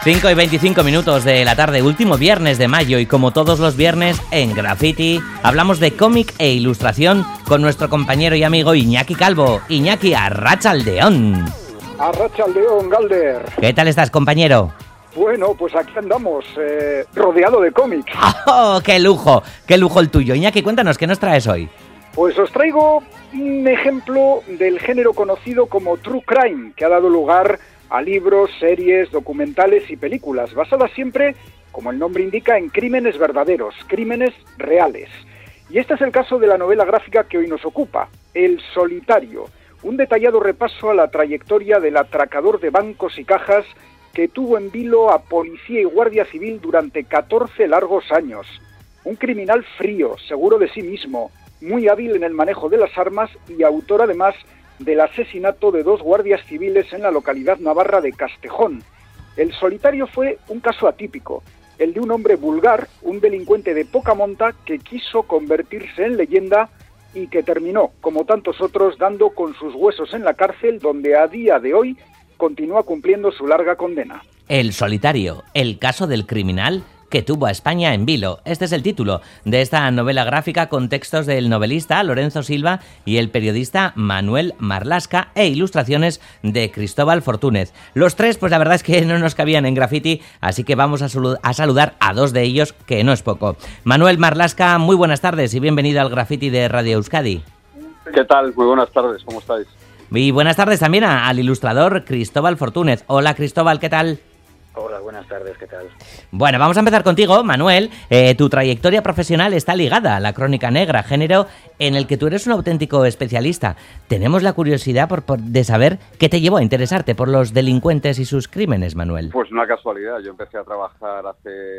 5 y 25 minutos de la tarde, último viernes de mayo, y como todos los viernes en Graffiti hablamos de cómic e ilustración con nuestro compañero y amigo Iñaki Calvo. Iñaki, arratsaldeón. Arratsaldeón, Galder. ¿Qué tal estás, compañero? Bueno, pues aquí andamos, rodeado de cómics. ¡Oh, qué lujo el tuyo! Iñaki, cuéntanos, ¿qué nos traes hoy? Pues os traigo un ejemplo del género conocido como True Crime, que ha dado lugar a libros, series, documentales y películas, basadas siempre, como el nombre indica, en crímenes verdaderos, crímenes reales. Y este es el caso de la novela gráfica que hoy nos ocupa, El Solitario, un detallado repaso a la trayectoria del atracador de bancos y cajas que tuvo en vilo a policía y guardia civil durante 14 largos años. Un criminal frío, seguro de sí mismo, muy hábil en el manejo de las armas y autor además del asesinato de 2 guardias civiles en la localidad navarra de Castejón. El Solitario fue un caso atípico, el de un hombre vulgar, un delincuente de poca monta que quiso convertirse en leyenda y que terminó, como tantos otros, dando con sus huesos en la cárcel, donde a día de hoy continúa cumpliendo su larga condena. El Solitario, el caso del criminal que tuvo a España en vilo. Este es el título de esta novela gráfica con textos del novelista Lorenzo Silva y el periodista Manuel Marlaska e ilustraciones de Cristóbal Fortúnez. Los tres, pues la verdad es que no nos cabían en Graffiti, así que vamos a saludar a 2 de ellos, que no es poco. Manuel Marlaska, muy buenas tardes y bienvenido al Graffiti de Radio Euskadi. ¿Qué tal? Muy buenas tardes, ¿cómo estáis? Y buenas tardes también al ilustrador Cristóbal Fortúnez. Hola Cristóbal, ¿qué tal? Hola, buenas tardes, ¿qué tal? Bueno, vamos a empezar contigo, Manuel. Tu trayectoria profesional está ligada a la crónica negra, género en el que tú eres un auténtico especialista. Tenemos la curiosidad de saber qué te llevó a interesarte por los delincuentes y sus crímenes, Manuel. Pues una casualidad. Yo empecé a trabajar hace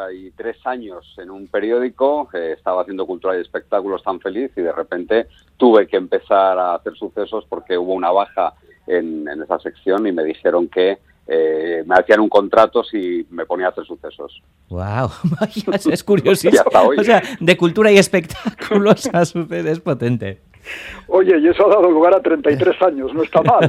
33 años en un periódico. Estaba haciendo cultura y espectáculos tan feliz y de repente tuve que empezar a hacer sucesos porque hubo una baja en esa sección y me dijeron que me hacían un contrato si me ponía a hacer sucesos. ¡Wow! Es curiosísimo. O sea, de cultura y espectáculos a suceder, es potente. Oye, y eso ha dado lugar a 33 años, no está mal.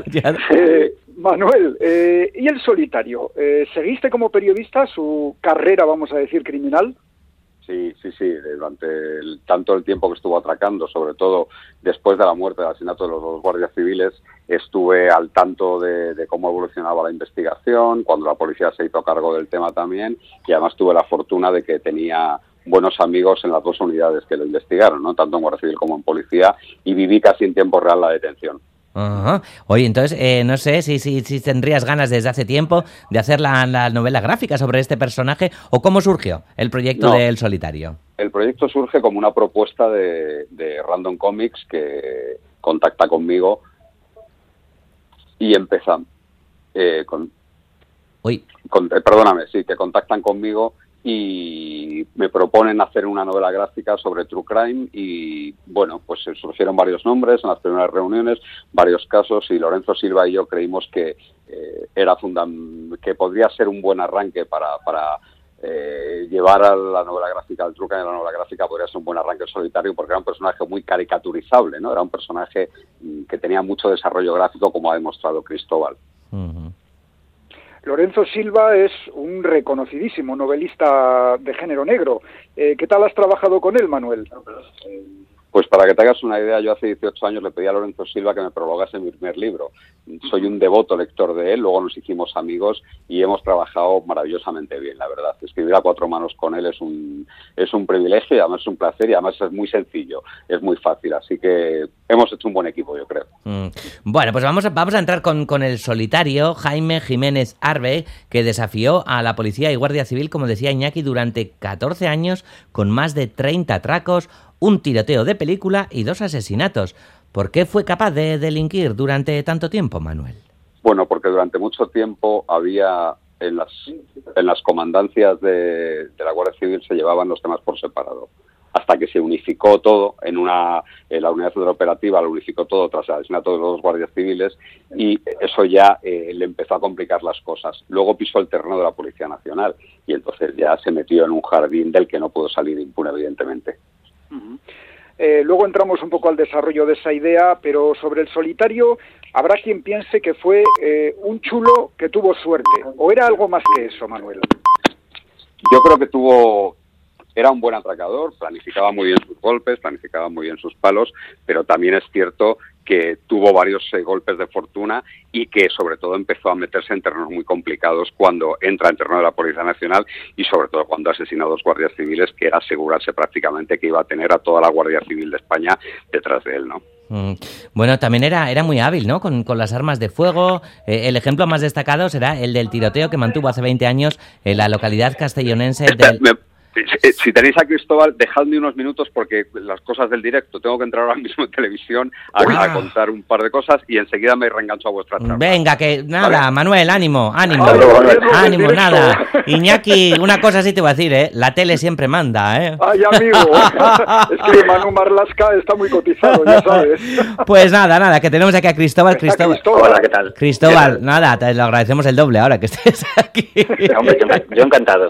Manuel, ¿y El Solitario? ¿Seguiste como periodista su carrera, vamos a decir, criminal? Sí. Durante tanto el tiempo que estuvo atracando, sobre todo después de la muerte, del asesinato de los 2 guardias civiles, estuve al tanto de cómo evolucionaba la investigación, cuando la policía se hizo cargo del tema también, y además tuve la fortuna de que tenía buenos amigos en las 2 unidades que lo investigaron, ¿no? Tanto en Guardia Civil como en Policía, y viví casi en tiempo real la detención. Uh-huh. Oye, entonces, no sé si tendrías ganas desde hace tiempo de hacer la novela gráfica sobre este personaje, o cómo surgió el proyecto de El Solitario. El proyecto surge como una propuesta de Random Comics que contacta conmigo y empezamos que contactan conmigo y me proponen hacer una novela gráfica sobre True Crime y, bueno, pues surgieron varios nombres en las primeras reuniones, varios casos, y Lorenzo Silva y yo creímos que que podría ser un buen arranque para llevar a la novela gráfica al True Crime. La novela gráfica podría ser un buen arranque El Solitario porque era un personaje muy caricaturizable, ¿no? Era un personaje que tenía mucho desarrollo gráfico, como ha demostrado Cristóbal. Uh-huh. Lorenzo Silva es un reconocidísimo novelista de género negro. ¿Qué tal has trabajado con él, Manuel? Pues para que te hagas una idea, yo hace 18 años le pedí a Lorenzo Silva que me prologase mi primer libro. Soy un devoto lector de él, luego nos hicimos amigos y hemos trabajado maravillosamente bien, la verdad. Escribir a 4 manos con él es un privilegio y además es un placer y además es muy sencillo, es muy fácil. Así que hemos hecho un buen equipo, yo creo. Bueno, pues vamos a entrar con El Solitario. Jaime Jiménez Arbe, que desafió a la policía y guardia civil, como decía Iñaki, durante 14 años con más de 30 atracos, un tiroteo de película y 2 asesinatos. ¿Por qué fue capaz de delinquir durante tanto tiempo, Manuel? Bueno, porque durante mucho tiempo había en las comandancias de la Guardia Civil se llevaban los temas por separado. Hasta que se unificó todo en la unidad operativa, lo unificó todo tras el asesinato de los 2 guardias civiles y eso ya le empezó a complicar las cosas. Luego pisó el terreno de la Policía Nacional y entonces ya se metió en un jardín del que no pudo salir impune, evidentemente. Uh-huh. luego entramos un poco al desarrollo de esa idea, pero sobre el solitario habrá quien piense que fue un chulo que tuvo suerte, o era algo más que eso, Manuel. Yo creo que era un buen atracador, planificaba muy bien sus golpes, planificaba muy bien sus palos, pero también es cierto que tuvo varios golpes de fortuna y que sobre todo empezó a meterse en terrenos muy complicados cuando entra en terreno de la Policía Nacional y sobre todo cuando asesinó a 2 guardias civiles, que era asegurarse prácticamente que iba a tener a toda la Guardia Civil de España detrás de él, ¿no? Bueno, también era muy hábil, ¿no? Con las armas de fuego. El ejemplo más destacado será el del tiroteo que mantuvo hace 20 años en la localidad castellonense del... Si tenéis a Cristóbal, dejadme unos minutos porque las cosas del directo, tengo que entrar ahora mismo en televisión a contar un par de cosas y enseguida me reengancho a vuestra charla. Venga, que nada, ¿vale? Manuel, ánimo, ánimo, nada. Iñaki, una cosa sí te voy a decir, la tele siempre manda, Ay, amigo, es que Manu Marlaska está muy cotizado, ya sabes. Pues nada, que tenemos aquí a Cristóbal. Hola, ¿qué tal? Cristóbal, nada, te lo agradecemos el doble ahora que estés aquí. Hombre, yo encantado.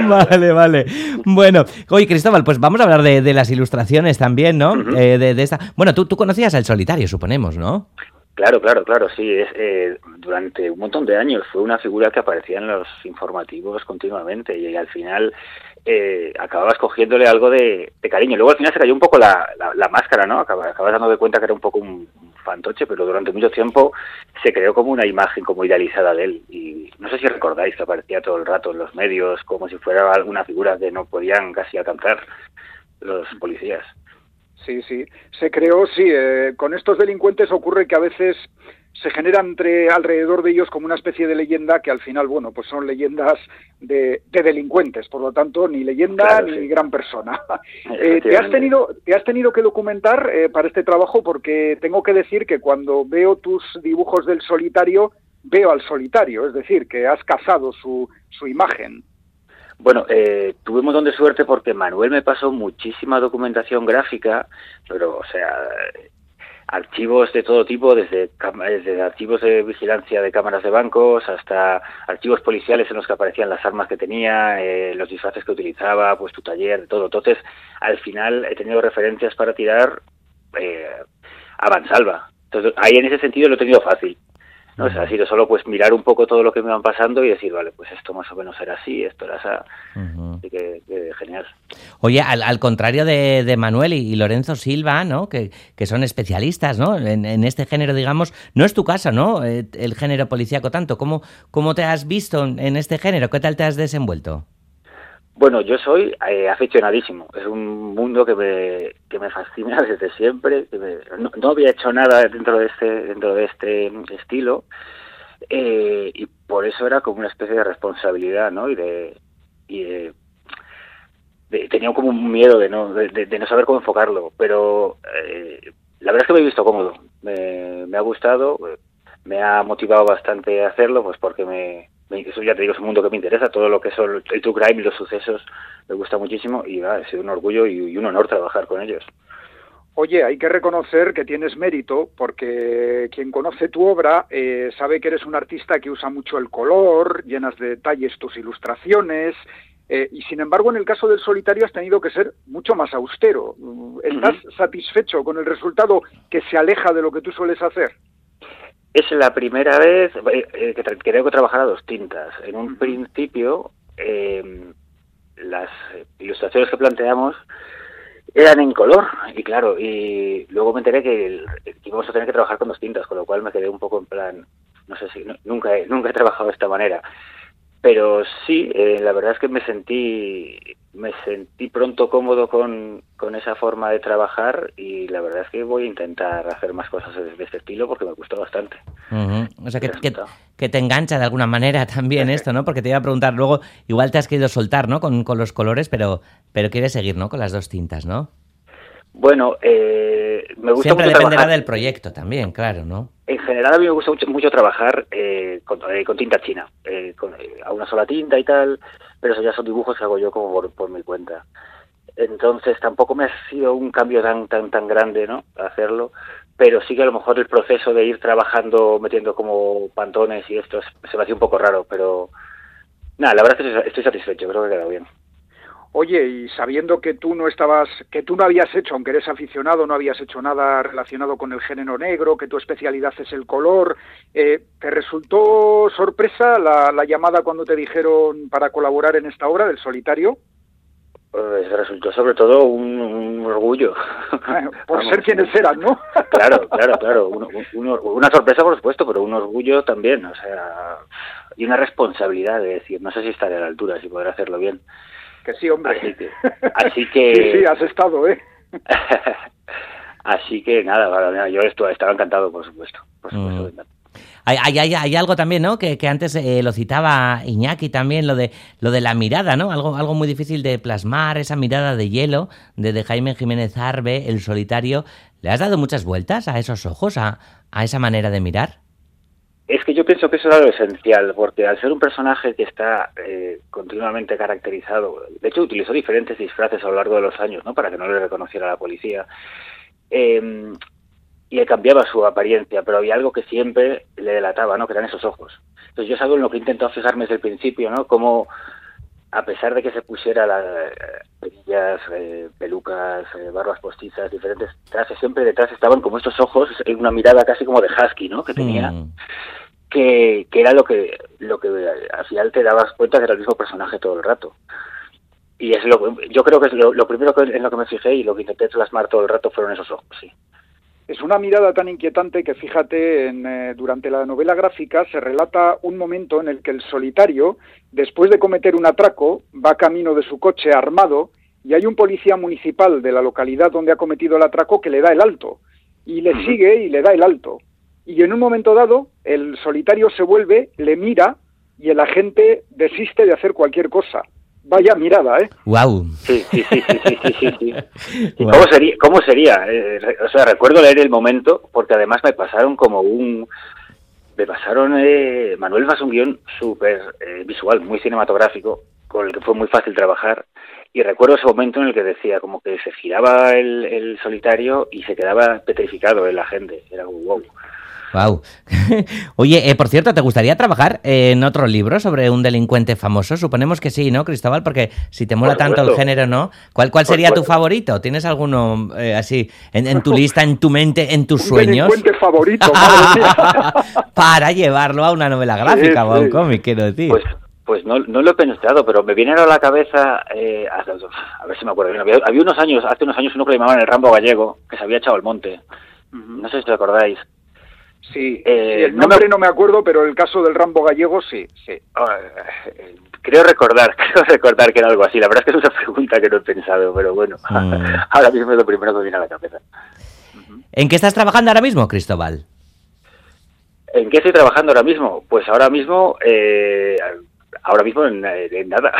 Vale. Bueno, oye, Cristóbal, pues vamos a hablar de las ilustraciones también, ¿no? Uh-huh. De esta... Bueno, tú conocías al solitario, suponemos, ¿no? Claro, sí. Durante un montón de años fue una figura que aparecía en los informativos continuamente y al final acababas cogiéndole algo de cariño. Luego al final se cayó un poco la máscara, ¿no? Acabas dando de cuenta que era un poco un fantoche, pero durante mucho tiempo se creó como una imagen como idealizada de él. Y no sé si recordáis que aparecía todo el rato en los medios como si fuera alguna figura que no podían casi alcanzar los policías. Sí, se creó, con estos delincuentes ocurre que a veces se genera alrededor de ellos como una especie de leyenda que al final, bueno, pues son leyendas de delincuentes, por lo tanto, ni leyenda claro, ni gran persona. Te has tenido que documentar para este trabajo porque tengo que decir que cuando veo tus dibujos del solitario, veo al solitario, es decir, que has cazado su imagen. Bueno, tuve un montón de suerte porque Manuel me pasó muchísima documentación gráfica, pero, o sea, archivos de todo tipo, desde archivos de vigilancia de cámaras de bancos hasta archivos policiales en los que aparecían las armas que tenía, los disfraces que utilizaba, pues tu taller, todo. Entonces, al final he tenido referencias para tirar a mansalva. Entonces, ahí en ese sentido lo he tenido fácil. ¿No? O sea, ha sido solo pues mirar un poco todo lo que me van pasando y decir, vale, pues esto más o menos era así, esto era así. Así que genial. Oye, al contrario de Manuel y Lorenzo Silva, ¿no? Que son especialistas, ¿no? En este género, digamos, no es tu caso, ¿no? El género policíaco tanto. ¿Cómo te has visto en este género? ¿Qué tal te has desenvuelto? Bueno, yo soy aficionadísimo. Es un mundo que me fascina desde siempre. No había hecho nada dentro de este estilo y por eso era como una especie de responsabilidad, ¿no? Tenía como un miedo de no saber cómo enfocarlo. Pero la verdad es que me he visto cómodo. Me ha gustado, me ha motivado bastante a hacerlo, pues porque eso ya te digo, es un mundo que me interesa, todo lo que son el true crime y los sucesos me gusta muchísimo y ha sido un orgullo y un honor trabajar con ellos. Oye, hay que reconocer que tienes mérito porque quien conoce tu obra sabe que eres un artista que usa mucho el color, llenas de detalles tus ilustraciones y sin embargo en el caso del solitario has tenido que ser mucho más austero. ¿Estás satisfecho con el resultado que se aleja de lo que tú sueles hacer? Es la primera vez que tengo que trabajar a 2 tintas. En un principio, las ilustraciones que planteamos eran en color, y claro, y luego me enteré que íbamos a tener que trabajar con 2 tintas, con lo cual me quedé un poco en plan, no sé si, nunca he trabajado de esta manera. Pero sí, la verdad es que me sentí pronto cómodo con esa forma de trabajar y la verdad es que voy a intentar hacer más cosas de este estilo porque me gustó bastante. O sea, que te engancha de alguna manera también esto, ¿no? Porque te iba a preguntar luego, igual te has querido soltar, ¿no? Con los colores, pero quieres seguir, ¿no? Con las 2 tintas, ¿no? Bueno, me gusta siempre mucho dependerá trabajar del proyecto también, claro, ¿no? En general a mí me gusta mucho trabajar con tinta china, a una sola tinta y tal, pero eso ya son dibujos que hago yo como por mi cuenta. Entonces tampoco me ha sido un cambio tan grande, ¿no? Hacerlo, pero sí que a lo mejor el proceso de ir trabajando, metiendo como pantones y esto se me hacía un poco raro, pero nada, la verdad es que estoy satisfecho, creo que ha quedado bien. Oye, y sabiendo que tú no habías hecho, aunque eres aficionado, no habías hecho nada relacionado con el género negro, que tu especialidad es el color, ¿te resultó sorpresa la llamada cuando te dijeron para colaborar en esta obra del Solitario? Pues resultó sobre todo un orgullo. Por ser quienes eran, ¿no? Claro. Una sorpresa, por supuesto, pero un orgullo también, o sea, y una responsabilidad de decir, no sé si estaré a la altura, si podré hacerlo bien. Que sí, hombre. Así que sí, has estado, ¿eh? Así que nada, yo estaba encantado, por supuesto. Hay algo también, ¿no? Que antes lo citaba Iñaki también, lo de la mirada, ¿no? Algo muy difícil de plasmar, esa mirada de hielo de Jaime Jiménez Arbe, El Solitario. ¿Le has dado muchas vueltas a esos ojos, a esa manera de mirar? Es que yo pienso que eso era lo esencial, porque al ser un personaje que está continuamente caracterizado, de hecho utilizó diferentes disfraces a lo largo de los años, ¿no? Para que no le reconociera la policía, y le cambiaba su apariencia, pero había algo que siempre le delataba, ¿no? Que eran esos ojos. Entonces yo es algo en lo que he intentado fijarme desde el principio, ¿no? Como a pesar de que se pusiera las perillas, pelucas, barbas postizas, diferentes trajes, siempre detrás estaban como estos ojos, una mirada casi como de husky, ¿no? Que tenía, que era lo que al final te dabas cuenta que era el mismo personaje todo el rato. Y yo creo que es lo primero en lo que me fijé y lo que intenté plasmar todo el rato fueron esos ojos, sí. Es una mirada tan inquietante que, fíjate, durante la novela gráfica se relata un momento en el que el Solitario, después de cometer un atraco, va camino de su coche armado y hay un policía municipal de la localidad donde ha cometido el atraco que le da el alto. Y le sigue y le da el alto. Y en un momento dado, el Solitario se vuelve, le mira y el agente desiste de hacer cualquier cosa. Vaya mirada, ¿eh? Wow. Sí. Wow. ¿Cómo sería? O sea, recuerdo leer el momento, porque además me pasaron Manuel Mas un guión súper visual, muy cinematográfico, con el que fue muy fácil trabajar, y recuerdo ese momento en el que decía, como que se giraba el Solitario y se quedaba petrificado en la gente, era como wow. Wow. Oye, por cierto, ¿te gustaría trabajar en otro libro sobre un delincuente famoso? Suponemos que sí, ¿no, Cristóbal? Porque si te mola tanto el género, ¿no? ¿Cuál sería tu favorito? ¿Tienes alguno así en tu lista, en tu mente, en tus sueños? Un delincuente favorito, madre mía. Para llevarlo a una novela gráfica o a un cómic, quiero decir. Pues no lo he pensado, pero me vinieron a la cabeza, a ver si me acuerdo bien, había hace unos años uno que le llamaban el Rambo Gallego, que se había echado al monte. No sé si os acordáis. Sí, el nombre no me acuerdo, pero el caso del Rambo Gallego sí. Creo recordar que era algo así. La verdad es que es una pregunta que no he pensado, pero bueno, ahora mismo es lo primero que me viene a la cabeza. ¿En qué estás trabajando ahora mismo, Cristóbal? ¿En qué estoy trabajando ahora mismo? Pues ahora mismo en nada.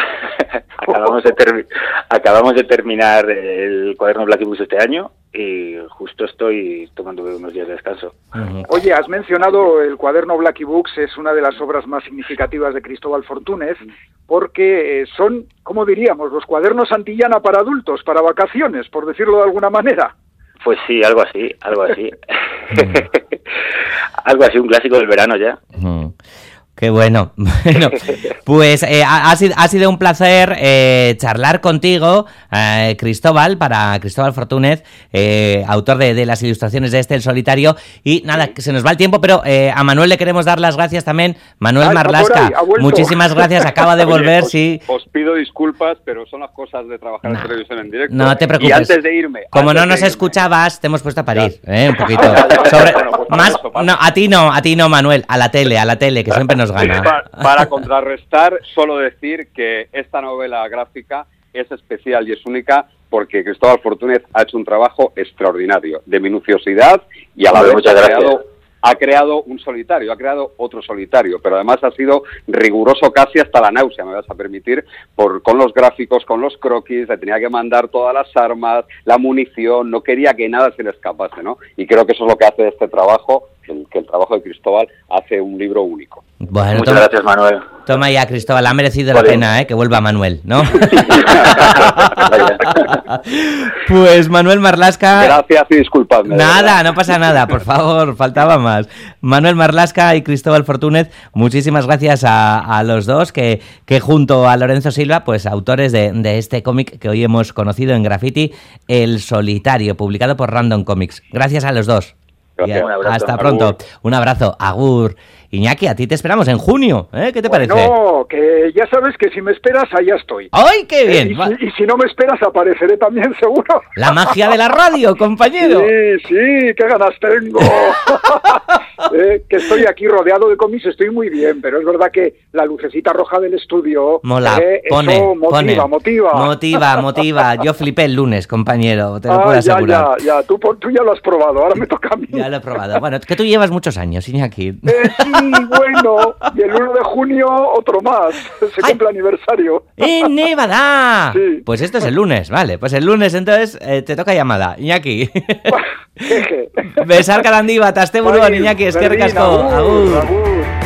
Acabamos de terminar el cuaderno Blacky Books este año y justo estoy tomando unos días de descanso. Oye, has mencionado el cuaderno Blacky Books, es una de las obras más significativas de Cristóbal Fortúnez, porque son, ¿cómo diríamos?, los cuadernos Antillana para adultos, para vacaciones, por decirlo de alguna manera. Pues sí, algo así. Algo así, un clásico del verano ya. Qué bueno. Bueno, pues ha sido un placer charlar contigo, Cristóbal Fortúnez, autor de las ilustraciones de El Solitario. Y nada, que se nos va el tiempo, pero a Manuel le queremos dar las gracias también. Manuel Marlaska, muchísimas gracias, acaba de volver. Os pido disculpas, pero son las cosas de trabajar en televisión en directo. No te preocupes. Y antes de irme... Como no nos escuchabas, te hemos puesto a parir, un poquito. A ti no, Manuel, a la tele, que siempre nos gana. Para contrarrestar, solo decir que esta novela gráfica es especial y es única porque Cristóbal Fortúnez ha hecho un trabajo extraordinario, de minuciosidad, y a la vez ha creado un solitario, ha creado otro solitario, pero además ha sido riguroso casi hasta la náusea, me vas a permitir, con los gráficos, con los croquis, le tenía que mandar todas las armas, la munición, no quería que nada se le escapase, ¿no? Y creo que eso es lo que hace de este trabajo el trabajo de Cristóbal hace un libro único. Bueno, muchas gracias, Manuel. Toma ya, Cristóbal, ha merecido la pena, que vuelva Manuel, ¿no? Pues Manuel Marlaska... Gracias y disculpadme. Nada, no pasa nada, por favor, faltaba más. Manuel Marlaska y Cristóbal Fortúnez, muchísimas gracias a los dos, que junto a Lorenzo Silva, pues autores de este cómic que hoy hemos conocido en Graffiti, El Solitario, publicado por Random Comics. Gracias a los dos. Gracias. Hasta pronto. Agur. Un abrazo. Agur. Iñaki, a ti te esperamos en junio, ¿eh? ¿Qué te parece? No, que ya sabes que si me esperas, allá estoy. ¡Ay, qué bien! Y si no me esperas, apareceré también, seguro. La magia de la radio, compañero. Sí, qué ganas tengo. Que estoy aquí rodeado de cómics, estoy muy bien, pero es verdad que la lucecita roja del estudio... Mola, eso motiva. Yo flipé el lunes, compañero, te lo puedo asegurar. Ya, tú ya lo has probado, ahora me toca a mí. Ya lo he probado. Bueno, que tú llevas muchos años, Iñaki. Sí, bueno, y el 1 de junio otro más, se cumple aniversario. ¡En Nevada! Sí. Pues esto es el lunes, vale, pues el lunes entonces te toca llamada, Iñaki. Jeje. Besarka handi bat, aste buruan, Iñaki, eskerrik asko. Agur.